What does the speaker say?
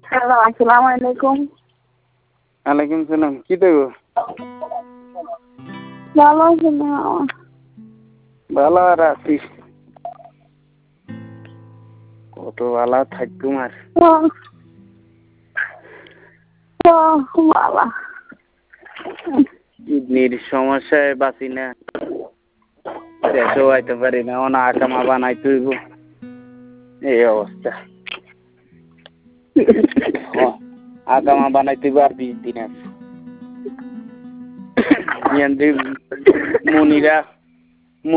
Hello, আসসালামু আলাইকুম। ওয়ালাইকুম সালাম। কি দেবো? ভালো আছেন না? ভালো আর আছি। কত ভালো থাকুম আর। ভালো। কিডনির সমস্যায় বাঁচি না, দেশও আইতে পারি না, অনা আকামা বানাইতে হইব, এই অবস্থা। আকামা বানাইতে হইব আর 20 দিন আছে। মনিরা